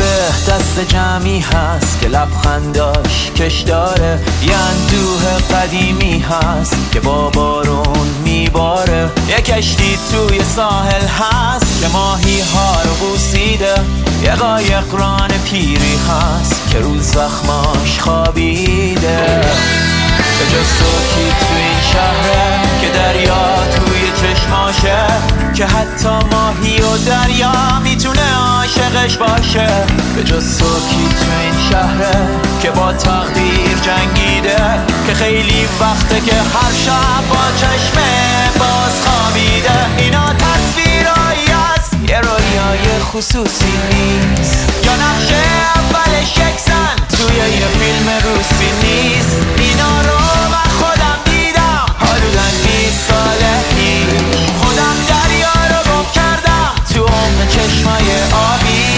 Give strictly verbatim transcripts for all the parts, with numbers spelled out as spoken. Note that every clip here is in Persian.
دست جمعی هست که لبخنداش کش داره، یه اندوه قدیمی هست که با بارون میباره، یه کشتی توی ساحل هست که ماهی ها رو بوسیده، یه قایق ران پیری هست که روز زخماش خوابیده. به جز تو کی تو این شهره که دریا توی چشماشه، که حتی ماهی و دریا میتونه عاشقش باشه. به جز تو کی تو این شهره که با تقدیر جنگیده، که خیلی وقته که هر شب با چشم باز خوابیده. اینا تصویرایی هست، یه رویای خصوصی نیست، یا نقشه اولش یک زن توی یه فیلم روسی نیست. اینا رو من خودم دیدم حدوداً بیست ساله پیش، خودم دریا رو گم کردم تو عمق چشمای آبی.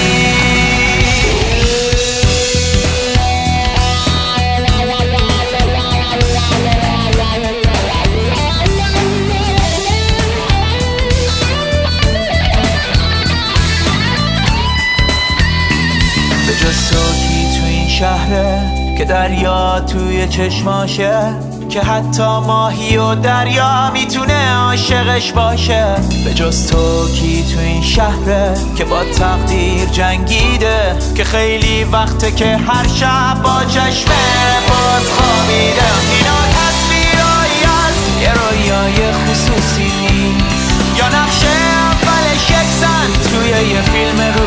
به جز تو کی تو این شهره که دریا توی چشماشه، که حتی ماهی و دریا میتونه عاشقش باشه. به جز تو کی تو این شهره که با تقدیر جنگیده، که خیلی وقته که هر شب با چشم باز خوابیده. اینا تصویرایی هست، یه رویای خصوصی نیست، یا نقشه اولش یک زن توی یه فیلم